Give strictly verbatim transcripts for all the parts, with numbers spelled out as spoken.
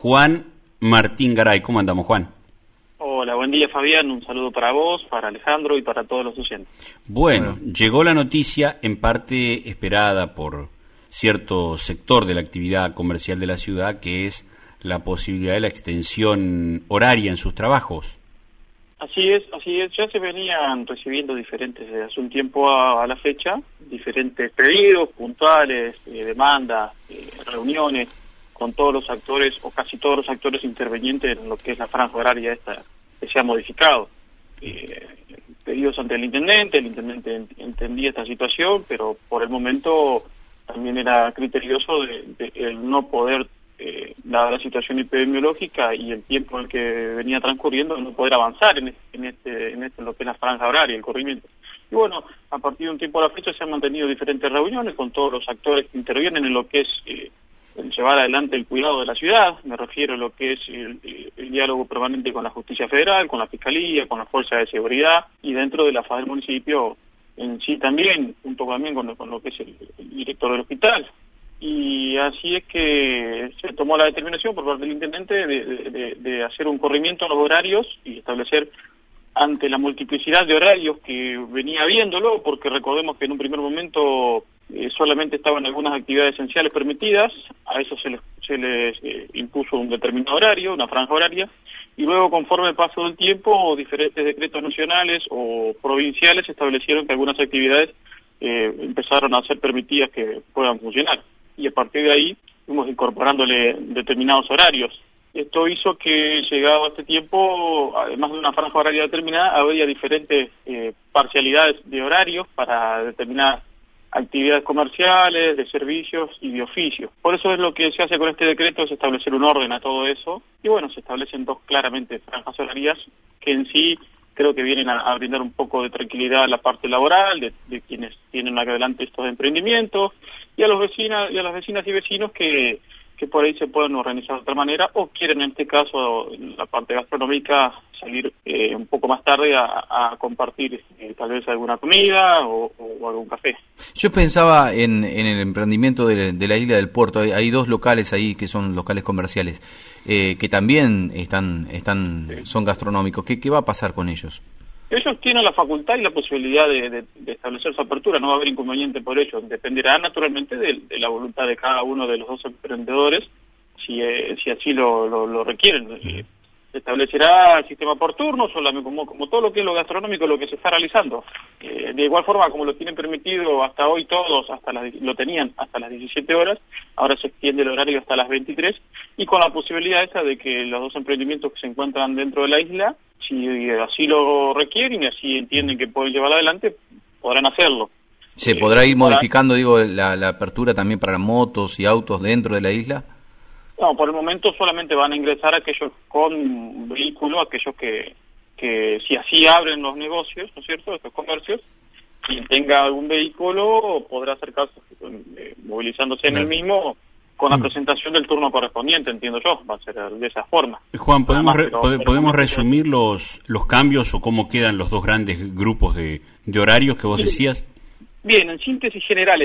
Juan Martín Garay. ¿Cómo andamos, Juan? Hola, buen día, Fabián. Un saludo para vos, para Alejandro y para todos los oyentes. Bueno, bueno, llegó la noticia en parte esperada por cierto sector de la actividad comercial de la ciudad, que es la posibilidad de la extensión horaria en sus trabajos. Así es, así es. Ya se venían recibiendo diferentes, desde hace un tiempo a, a la fecha, diferentes pedidos puntuales, eh, demandas, eh, reuniones con todos los actores, o casi todos los actores intervenientes en lo que es la franja horaria esta que se ha modificado. Eh, pedidos ante el intendente, el intendente ent- entendía esta situación, pero por el momento también era criterioso de, de el no poder, eh, dada la situación epidemiológica y el tiempo en el que venía transcurriendo, no poder avanzar en este, en este, en este, en lo que es la franja horaria, el corrimiento. Y bueno, a partir de un tiempo a la fecha se han mantenido diferentes reuniones con todos los actores que intervienen en lo que es eh, el llevar adelante el cuidado de la ciudad. Me refiero a lo que es el, el diálogo permanente con la Justicia Federal, con la Fiscalía, con las fuerzas de seguridad y dentro de la faz del municipio en sí también, junto también con lo, con lo que es el, el director del hospital. Y así es que se tomó la determinación por parte del intendente de, de, de, de hacer un corrimiento a los horarios y establecer, ante la multiplicidad de horarios que venía viéndolo, porque recordemos que en un primer momento eh, solamente estaban algunas actividades esenciales permitidas, a eso se les, se les eh, impuso un determinado horario, una franja horaria, y luego conforme el paso del tiempo, diferentes decretos nacionales o provinciales establecieron que algunas actividades eh, empezaron a ser permitidas que puedan funcionar, y a partir de ahí fuimos incorporándole determinados horarios. Esto hizo que, llegado a este tiempo, además de una franja horaria determinada, había diferentes eh, parcialidades de horarios para determinadas actividades comerciales, de servicios y de oficios. Por eso es lo que se hace con este decreto, es establecer un orden a todo eso. Y bueno, se establecen dos claramente franjas horarias que en sí creo que vienen a, a brindar un poco de tranquilidad a la parte laboral, de, de quienes tienen adelante estos emprendimientos, y a los vecinos, y a las vecinas y vecinos que que por ahí se pueden organizar de otra manera o quieren, en este caso, en la parte gastronómica, salir eh, un poco más tarde a, a compartir eh, tal vez alguna comida o, o algún café. Yo pensaba en, en el emprendimiento de, de la isla del Puerto. Hay, hay dos locales ahí que son locales comerciales eh, que también están, están, sí. son gastronómicos. ¿Qué, qué va a pasar con ellos? Ellos tienen la facultad y la posibilidad de, de, de establecer su apertura, no va a haber inconveniente por ello, dependerá naturalmente de, de la voluntad de cada uno de los dos emprendedores, si, eh, si así lo, lo, lo requieren. Eh, se establecerá el sistema por turnos, solamente como, como todo lo que es lo gastronómico, lo que se está realizando. Eh, de igual forma, como lo tienen permitido hasta hoy todos, hasta las, lo tenían hasta las diecisiete horas, ahora se extiende el horario hasta las veintitrés, y con la posibilidad esa de que los dos emprendimientos que se encuentran dentro de la isla, si así lo requieren y así entienden que pueden llevar adelante, podrán hacerlo. ¿Se eh, podrá ir modificando, digo, la, la apertura también para motos y autos dentro de la isla? No, por el momento solamente van a ingresar aquellos con vehículo, aquellos que, que si así abren los negocios, ¿no es cierto?, estos comercios, quien tenga algún vehículo podrá acercarse eh, movilizándose en el mismo, con la presentación del turno correspondiente, entiendo yo, va a ser de esa forma. Juan, ¿podemos, re, pero, pod, ¿podemos resumir los los cambios o cómo quedan los dos grandes grupos de, de horarios que vos bien, decías? Bien, en síntesis generales,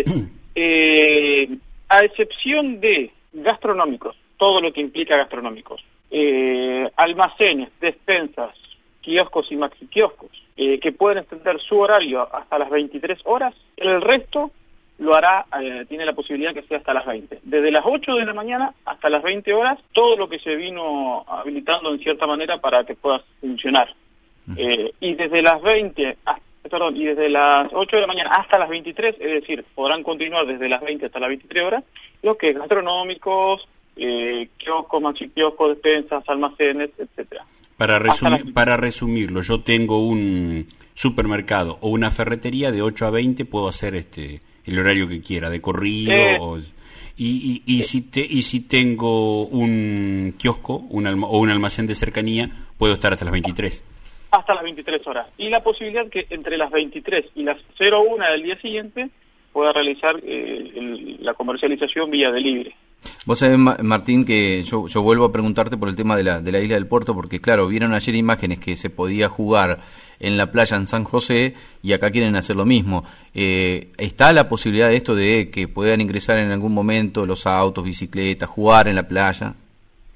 eh, a excepción de gastronómicos, todo lo que implica gastronómicos, eh, almacenes, despensas, kioscos y maxi kioscos, eh, que pueden extender su horario hasta las veintitrés horas, el resto lo hará, eh, tiene la posibilidad que sea hasta las veinte. Desde las ocho de la mañana hasta las veinte horas, todo lo que se vino habilitando en cierta manera para que pueda funcionar. Eh, y desde las veinte, hasta, perdón, y desde las ocho de la mañana hasta las veintitrés, es decir, podrán continuar desde las veinte hasta las veintitrés horas, lo que es gastronómicos, eh, kioscos, maxi kioscos, despensas, almacenes, etcétera. Para resumir, para resumirlo, yo tengo un supermercado o una ferretería, de ocho a veinte puedo hacer este el horario que quiera, de corrido, eh, o, y, y, y, eh, si te, y si tengo un kiosco un alma, o un almacén de cercanía, puedo estar hasta las veintitrés. Hasta las veintitrés horas. Y la posibilidad que entre las veintitrés y las cero una del día siguiente pueda realizar eh, el, la comercialización vía delivery. Vos sabés, Martín, que yo, yo vuelvo a preguntarte por el tema de la, de la isla del Puerto, porque claro, vieron ayer imágenes que se podía jugar en la playa en San José y acá quieren hacer lo mismo. Eh, ¿Está la posibilidad de esto de que puedan ingresar en algún momento los autos, bicicletas, jugar en la playa?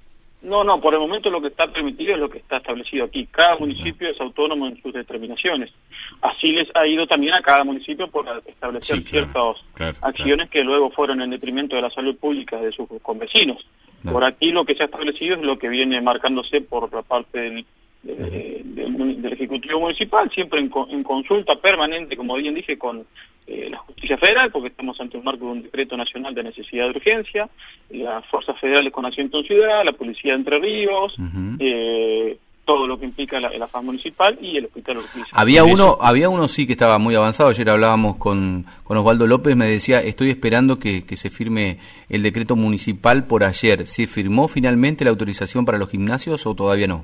No, no, por el momento lo que está permitido es lo que está establecido aquí. Cada municipio es autónomo en sus determinaciones. Así les ha ido también a cada municipio por establecer sí, claro, ciertas claro, acciones claro. que luego fueron en detrimento de la salud pública de sus convecinos. Claro. Por aquí lo que se ha establecido es lo que viene marcándose por la parte del, de, del, del Ejecutivo Municipal, siempre en, en consulta permanente, como bien dije, con eh, la Justicia Federal, porque estamos ante un marco de un decreto nacional de necesidad de urgencia, las fuerzas federales con asiento en ciudad, la Policía de Entre Ríos, uh-huh. eh, todo lo que implica la, la F A S municipal y el Hospital Urquiza. Había uno, había uno sí que estaba muy avanzado. Ayer hablábamos con, con Osvaldo López, me decía, estoy esperando que, que se firme el decreto municipal por ayer. ¿Se firmó finalmente la autorización para los gimnasios o todavía no?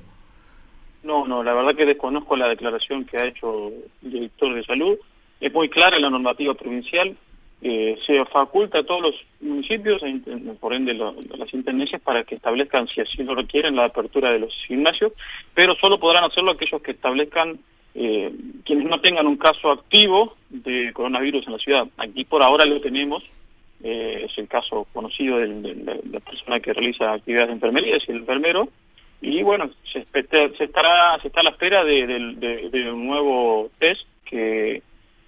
No, no, la verdad que desconozco la declaración que ha hecho el director de salud. Es muy clara la normativa provincial. Eh, se faculta a todos los municipios, por ende lo, las intendencias, para que establezcan, si así lo requieren, la apertura de los gimnasios, pero solo podrán hacerlo aquellos que establezcan, eh, quienes no tengan un caso activo de coronavirus en la ciudad. Aquí por ahora lo tenemos, eh, es el caso conocido de, de, de la persona que realiza actividades de enfermería, es el enfermero, y bueno, se, se estará se está a la espera de, de, de, de un nuevo test que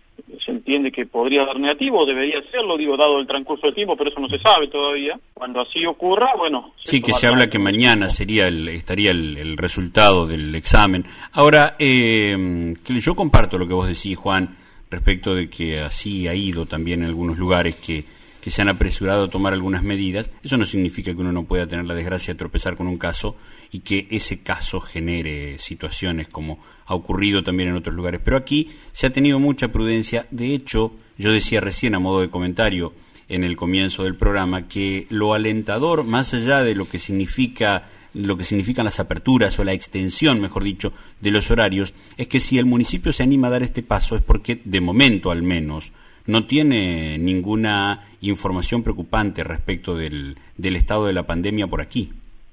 se entiende que podría dar negativo, debería serlo, digo, dado el transcurso del tiempo, pero eso no se sabe todavía. Cuando así ocurra, bueno... Sí, que se habla que mañana sería el, estaría el, el resultado del examen. Ahora, eh, que yo comparto lo que vos decís, Juan, respecto de que así ha ido también en algunos lugares que, que se han apresurado a tomar algunas medidas. Eso no significa que uno no pueda tener la desgracia de tropezar con un caso y que ese caso genere situaciones como ha ocurrido también en otros lugares. Pero aquí se ha tenido mucha prudencia. De hecho, yo decía recién a modo de comentario en el comienzo del programa que lo alentador, más allá de lo que significa lo que significan las aperturas o la extensión, mejor dicho, de los horarios, es que si el municipio se anima a dar este paso es porque, de momento al menos, no tiene ninguna información preocupante respecto del, del estado de la pandemia por aquí.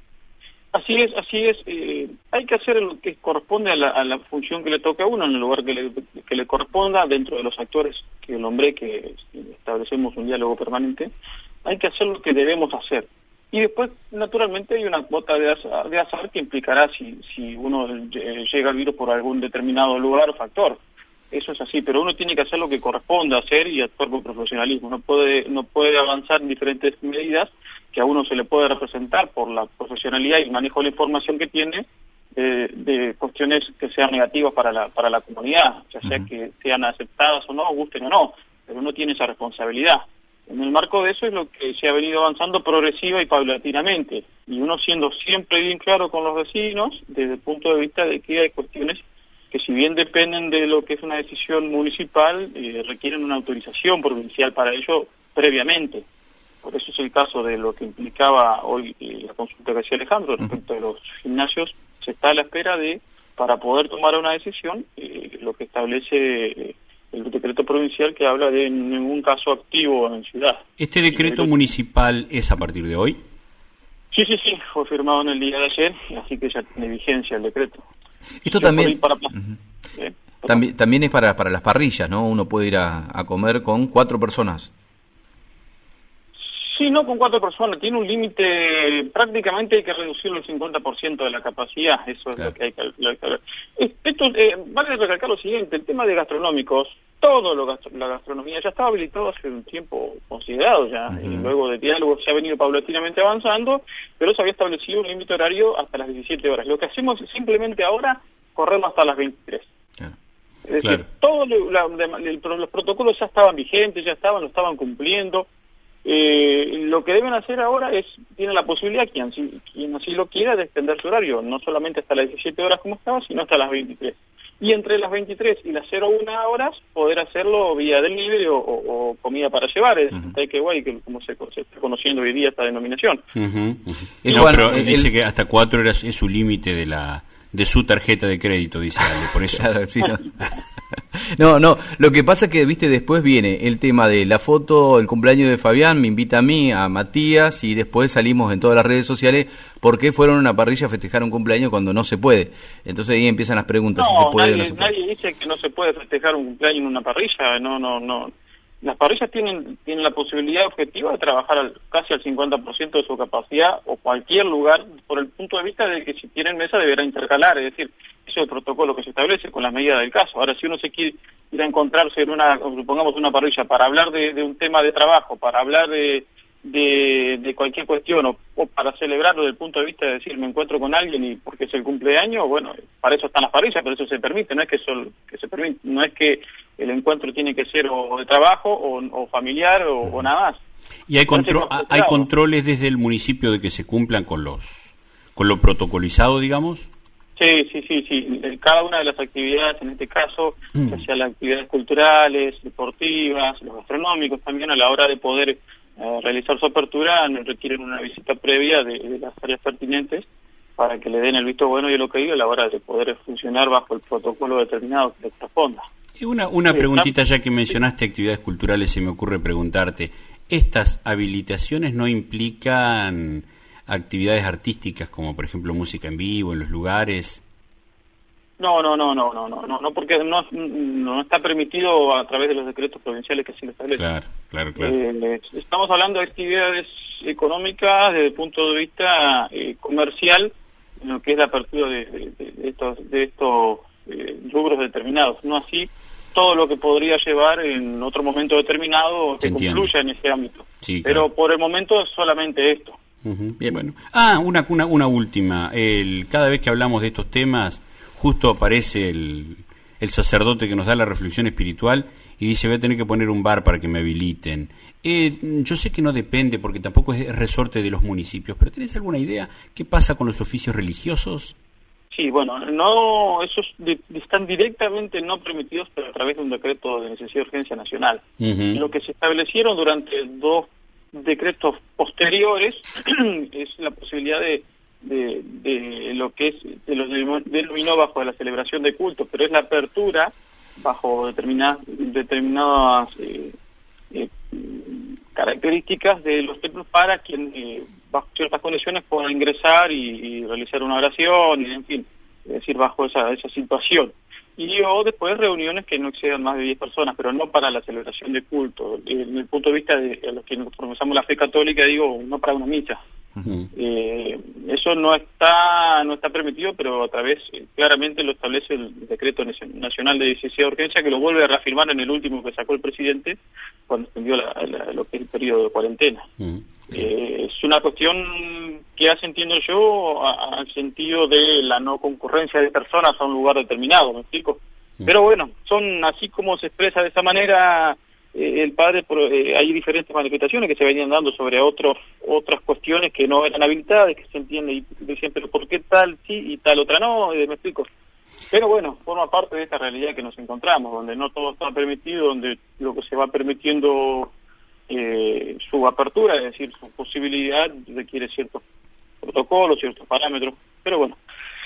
Así es, así es. Eh, hay que hacer lo que corresponde a la, a la función que le toca a uno, en el lugar que le, que le corresponda, dentro de los actores que nombré, que establecemos un diálogo permanente. Hay que hacer lo que debemos hacer. Y después, naturalmente, hay una cuota de azar, de azar que implicará si, si uno llega al virus por algún determinado lugar o factor. Eso es así, pero uno tiene que hacer lo que corresponde hacer y actuar con profesionalismo. No puede, no puede avanzar en diferentes medidas que a uno se le puede representar por la profesionalidad y el manejo de la información que tiene, eh, de cuestiones que sean negativas para la para la comunidad, ya sea uh-huh. que sean aceptadas o no, gusten o no, pero uno tiene esa responsabilidad. En el marco de eso es lo que se ha venido avanzando progresiva y paulatinamente, y uno siendo siempre bien claro con los vecinos, desde el punto de vista de que hay cuestiones que si bien dependen de lo que es una decisión municipal, eh, requieren una autorización provincial para ello previamente. Por eso es el caso de lo que implicaba hoy eh, la consulta que hacía Alejandro respecto uh-huh. de los gimnasios. Se está a la espera de, para poder tomar una decisión, eh, lo que establece eh, el decreto provincial que habla de ningún caso activo en ciudad. ¿Este decreto el... municipal es a partir de hoy? Sí, sí, sí, fue firmado en el día de ayer, así que ya tiene vigencia el decreto. Esto también, para... uh-huh. eh, también también es para para las parrillas, ¿no? Uno puede ir a, a comer con cuatro personas. Sí, no con cuatro personas. Tiene un límite, prácticamente hay que reducirlo al cincuenta por ciento de la capacidad. Eso es claro. lo que hay que, lo que ver. Esto, eh, vale recalcar lo siguiente, el tema de gastronómicos, todo lo gastro, la gastronomía ya estaba habilitado hace un tiempo considerado ya, uh-huh. y luego de diálogo se ha venido paulatinamente avanzando, pero se había establecido un límite horario hasta las diecisiete horas. Lo que hacemos es simplemente ahora corremos hasta las veintitrés. Claro. Es decir, claro. todos la, la, los protocolos ya estaban vigentes, ya estaban, lo estaban cumpliendo. Eh, lo que deben hacer ahora es, tiene la posibilidad, quien, quien así lo quiera, de extender su horario, no solamente hasta las diecisiete horas como estaba, sino hasta las veintitrés. Y entre las veintitrés y las cero una horas, poder hacerlo vía delivery o, o, o comida para llevar, es uh-huh. takeaway, que como se, se está conociendo hoy día esta denominación. Uh-huh. Uh-huh. No, bueno, pero él dice que hasta cuatro horas es su límite de la de su tarjeta de crédito, dice Ale, por eso. Claro, sí, no. No, no, lo que pasa es que, viste, después viene el tema de la foto, el cumpleaños de Fabián, me invita a mí, a Matías, y después salimos en todas las redes sociales porque fueron a una parrilla a festejar un cumpleaños cuando no se puede. Entonces ahí empiezan las preguntas, no, si se puede nadie, o no se puede. Nadie dice que no se puede festejar un cumpleaños en una parrilla, no, no, no. las parrillas tienen tienen la posibilidad objetiva de trabajar al, casi al cincuenta por ciento de su capacidad, o cualquier lugar, por el punto de vista de que si tienen mesa deberá intercalar, es decir, eso es el protocolo que se establece con las medidas del caso. Ahora, si uno se quiere ir a encontrarse en una, supongamos una parrilla, para hablar de, de un tema de trabajo, para hablar de de, de cualquier cuestión, o, o para celebrarlo desde el punto de vista de decir, me encuentro con alguien y porque es el cumpleaños, bueno, para eso están las parrillas, pero eso se permite, no es que eso que se permite, no es que el encuentro tiene que ser o de trabajo o, o familiar o, o nada más. ¿Y hay, contro hay controles desde el municipio de que se cumplan con los con lo protocolizado, digamos? Sí, sí, sí, sí. Cada una de las actividades, en este caso, mm. ya sea las actividades culturales, deportivas, los gastronómicos, también a la hora de poder eh, realizar su apertura, requieren una visita previa de, de las áreas pertinentes para que le den el visto bueno y el ok a la hora de poder funcionar bajo el protocolo determinado que le corresponda. Y una, una sí, preguntita, ya que mencionaste actividades culturales, se me ocurre preguntarte, ¿estas habilitaciones no implican actividades artísticas como, por ejemplo, música en vivo en los lugares? No, no, no, no, no, no, no, no, porque no, no está permitido a través de los decretos provinciales que así lo establecen. Claro, claro, claro. Eh, estamos hablando de actividades económicas desde el punto de vista eh, comercial, en lo que es la apertura de, de, de estos, de estos eh, rubros determinados, no así todo lo que podría llevar en otro momento determinado que concluya en ese ámbito. Sí, claro. Pero por el momento es solamente esto. Uh-huh. Bien, bueno. Ah, una, una, una última. El, cada vez que hablamos de estos temas, justo aparece el, el sacerdote que nos da la reflexión espiritual y dice, voy a tener que poner un bar para que me habiliten. Eh, yo sé que no depende, porque tampoco es resorte de los municipios, pero ¿tenés alguna idea qué pasa con los oficios religiosos? Sí, bueno, no, esos de, están directamente no permitidos, pero a través de un decreto de necesidad de urgencia nacional. Uh-huh. Lo que se establecieron durante dos decretos posteriores es la posibilidad de, de, de lo que es, de lo denominó bajo la celebración de cultos, pero es la apertura bajo determinadas, determinadas eh, eh, características de los templos para quien eh, bajo ciertas condiciones pueda ingresar y, y realizar una oración, y en fin, es decir, bajo esa, esa situación. Y o después reuniones que no excedan más de diez personas, pero no para la celebración de culto. En el punto de vista de, de los que nos profesamos la fe católica, digo, no para una misa. Uh-huh. eh, eso no está no está permitido, pero a través, eh, claramente lo establece el Decreto Nacional de Necesidad de Urgencia, que lo vuelve a reafirmar en el último que sacó el presidente cuando extendió la, la, lo que es el periodo de cuarentena. Uh-huh. eh, es una cuestión que hace, entiendo yo, al sentido de la no concurrencia de personas a un lugar determinado, ¿me explico? Uh-huh. Pero bueno, son así como se expresa de esa manera eh, el padre, eh, hay diferentes manifestaciones que se venían dando sobre otros otras cuestiones que no eran habilitadas, que se entiende y decían, pero ¿por qué tal sí y tal otra no? Eh, me explico. Pero bueno, forma parte de esta realidad que nos encontramos, donde no todo está permitido, donde lo que se va permitiendo eh, su apertura, es decir, su posibilidad requiere ciertos protocolos, ciertos parámetros, pero bueno,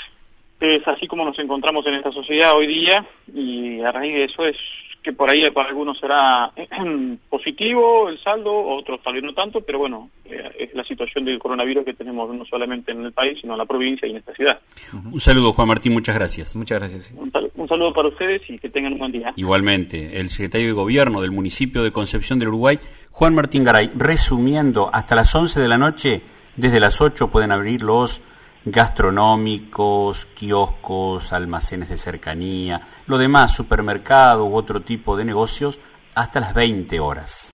es así como nos encontramos en esta sociedad hoy día, y a raíz de eso es que por ahí para algunos será positivo el saldo, otros tal vez no tanto, pero bueno, eh, es la situación del coronavirus que tenemos no solamente en el país, sino en la provincia y en esta ciudad. Uh-huh. Un saludo, Juan Martín, muchas gracias. Muchas gracias. Sí. Un, un saludo para ustedes y que tengan un buen día. Igualmente, el secretario de Gobierno del municipio de Concepción del Uruguay, Juan Martín Garay, resumiendo, hasta las once de la noche, desde las ocho pueden abrir los gastronómicos, kioscos, almacenes de cercanía, lo demás, supermercados u otro tipo de negocios, hasta las veinte horas.